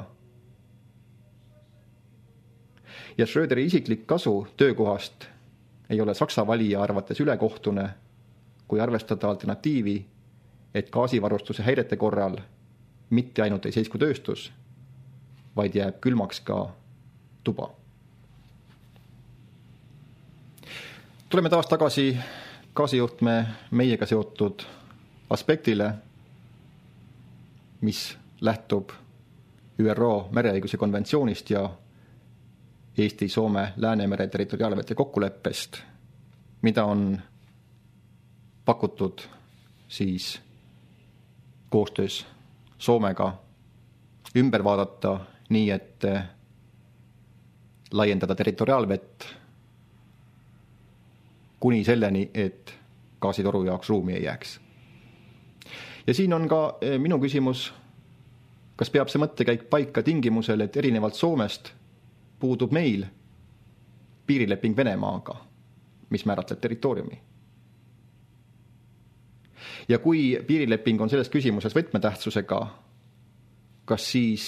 Ja Schröderi isiklik kasu töökohast ei ole Saksa valija arvates ülekohtune, kui arvestada alternatiivi, et gaasivarustuse häirete korral mitte ainult ei seisku tööstus, vaid jääb külmaks ka tuba. Tuleme taas tagasi gaasijuhtme meiega seotud aspektile, mis lähtub ÜRO mereõiguse konventsioonist ja Eesti, Soome, Läänemere territoriaalvete kokkuleppest, mida on pakutud siis koostöös Soomega ümber vaadata nii, et laiendada territoriaalvett kuni selleni, et gaasitoru jaoks ruumi ei jääks. Ja siin on ka minu küsimus, kas peab see mõttekäik paika tingimusel, et erinevalt Soomest puudub meil piirileping Venemaaga, mis määratleb territooriumi. Ja kui piirileping on selles küsimuses võtmetähtsusega, kas siis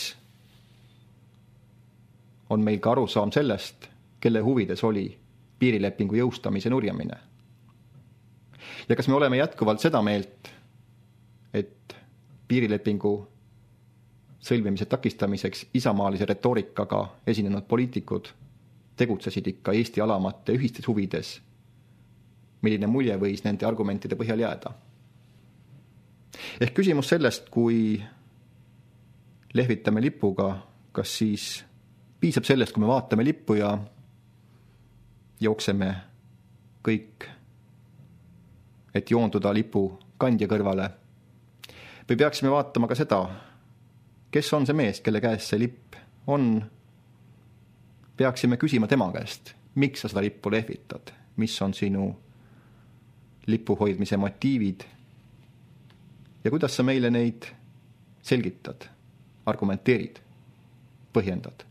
on meil ka arusaam sellest, kelle huvides oli piirilepingu jõustamise nurjamine? Ja kas me oleme jätkuvalt seda meelt, et piirilepingu sõlmimise takistamiseks isamaalise retoorikaga esinenud poliitikud tegutsesid ikka Eesti alamate ühistes huvides, milline mulje võis nende argumentide põhjal jääda? Ehk küsimus sellest, kui lehvitame lipuga, kas siis piisab sellest, kui me vaatame lippu ja jookseme kõik, et joonduda lipu kandja kõrvale, või peaksime vaatama ka seda, kes on see mees, kelle käes see lipp on? Peaksime küsima tema käest, miks sa seda lippu lehvitad, mis on sinu lipu hoidmise motiivid ja kuidas sa meile neid selgitad, argumenteerid, põhjendad.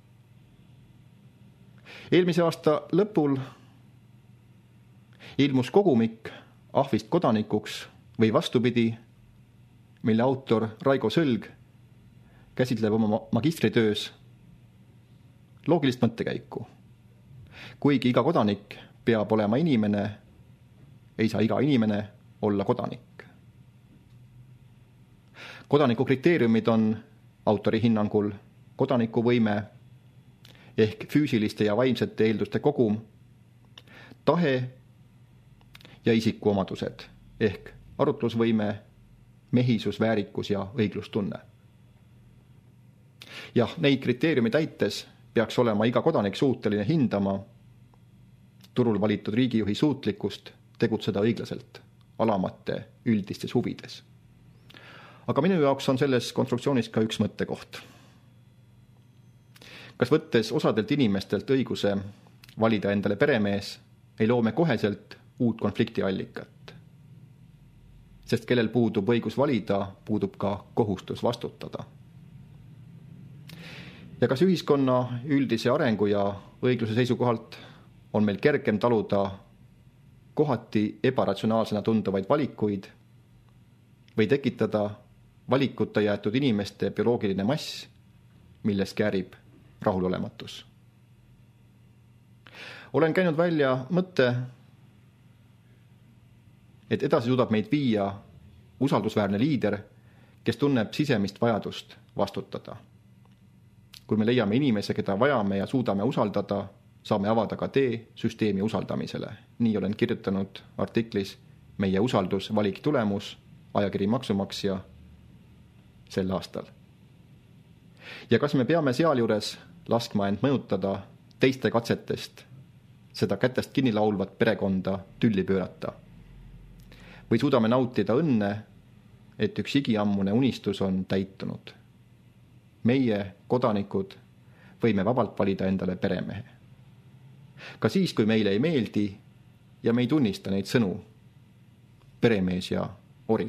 Eelmise aasta lõpul ilmus kogumik Ahvist kodanikuks või vastupidi, mille autor Raigo Sõlg käsitleb oma magistritöös loogilist mõttekäiku. Kuigi iga kodanik peab olema inimene, ei saa iga inimene olla kodanik. Kodaniku kriteeriumid on autori hinnangul kodanikuvõime ehk füüsiliste ja vaimsete eelduste kogum, tahe ja isikuomadused ehk arutlusvõime, mehisus, väärikus ja õiglustunne. Jah, neid kriteeriumi täites peaks olema iga kodanik suuteline hindama turul valitud riigijuhi suutlikkust tegutseda õiglaselt alamate üldistes huvides. Aga minu jaoks on selles konstruktsioonis ka üks mõttekoht. Kas võttes osadelt inimestelt õiguse valida endale peremees, ei loo me koheselt uut konfliktiallikat? Sest kellel puudub õigus valida, puudub ka kohustus vastutada. Ja kas ühiskonna üldise arengu ja õigluse seisukohalt on meil kergem taluda kohati ebaratsionaalsena tunduvaid valikuid või tekitada valikuta jäetud inimeste bioloogiline mass, milles käärib rahulolematus? Olen käinud välja mõtte, et edasi suudab meid viia usaldusväärne liider, kes tunneb sisemist vajadust vastutada. Kui me leiame inimese, keda vajame ja suudame usaldada, saame avada ka tee süsteemi usaldamisele. Nii olen kirjutanud artiklis Meie usaldus, valik, tulemus, ajakiri Maksumaksja sel aastal. Ja kas me peame sealjuures laskma end mõjutada teiste katsetest seda kätest kinni laulvat perekonda tülli pöörata? Või suudame nautida õnne, et üks igiammune unistus on täitunud? Meie, kodanikud, võime vabalt valida endale peremehe. Ka siis, kui meile ei meeldi ja me ei tunnista neid sõnu, peremees ja ori.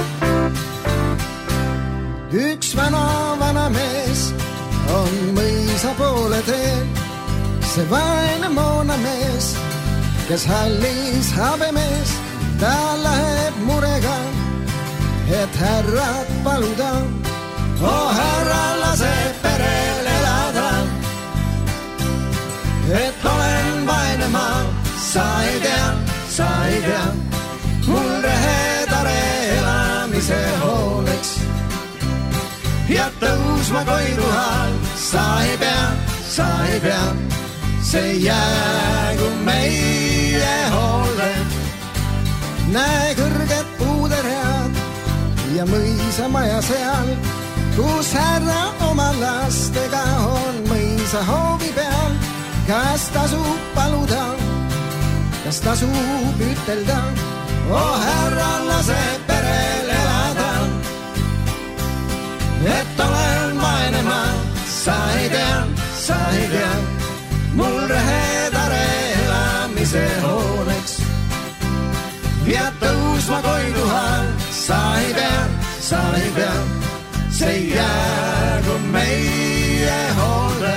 Üks vana mees on mõis mõisa poole teel. See vaene moonamees, kes hallis habemees, ta läheb murega, et härrad paluda. Härra lase perel elada, et olen vaene maa, sa ei tea, mul rehetare elamise hooleks. Ja tõusma koiduhal, sa ei pea, see jäägu meie hoole. Näe kõrged puuderead ja mõisamaja seal, kus härra oma lastega on mõisa hoovi peal. Kas tasub paluda, kas tasub ütelda, härra lase perel elada, et olen vaene maa, sa ei tea, mul rehetare elamise hooleks. Ja tõusma koiduhal, sa ei pea, see jäägu meie hoole.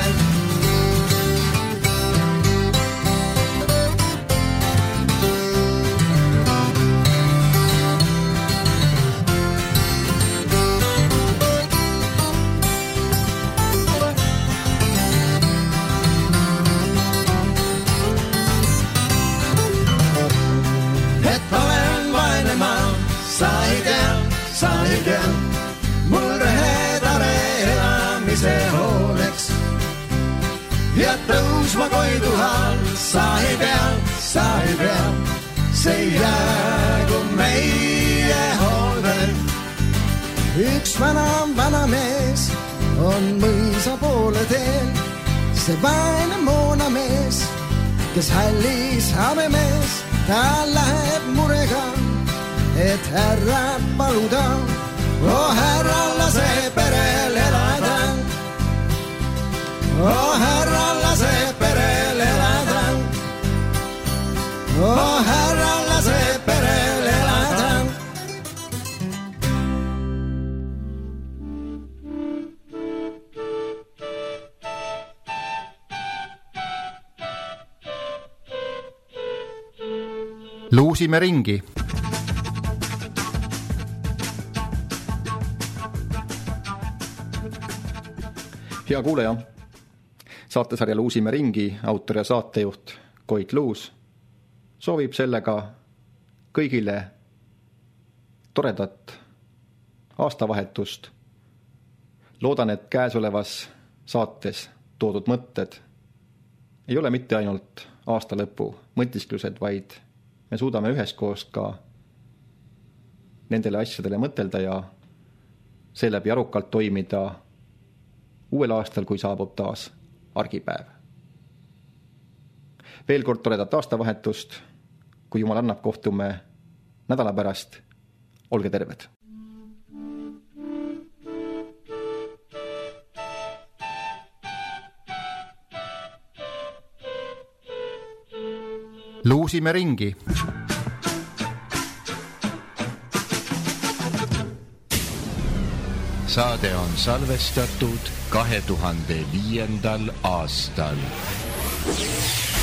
Sa ei tea, mul rehetare elamise hooleks. Ja tõusma koiduhal, sa ei pea, see jäägu meie hoole. Üks vana mees on mõisa poole teel, see vaene moonamees, kes hallis habemees, ta läheb murega, et härra paluda. Härra lase perel elada, härra lase perel elada, härra lase perel elada. Luusime ringi. Hea kuuleja, saatesarja Luusime ringi autor ja saatejuht Koit Luus soovib sellega kõigile toredat aastavahetust. Loodan, et käesolevas saates toodud mõtted ei ole mitte ainult aastalõpu mõtisklused, vaid me suudame üheskoos ka nendele asjadele mõtelda ja seeläbi arukalt toimida uuel aastal, kui saabub taas argipäev. Veel kord toredat aastavahetust, kui Jumal annab, kohtume nädala pärast. Olge terved! Luusime ringi. Saade on salvestatud 2005. aastal.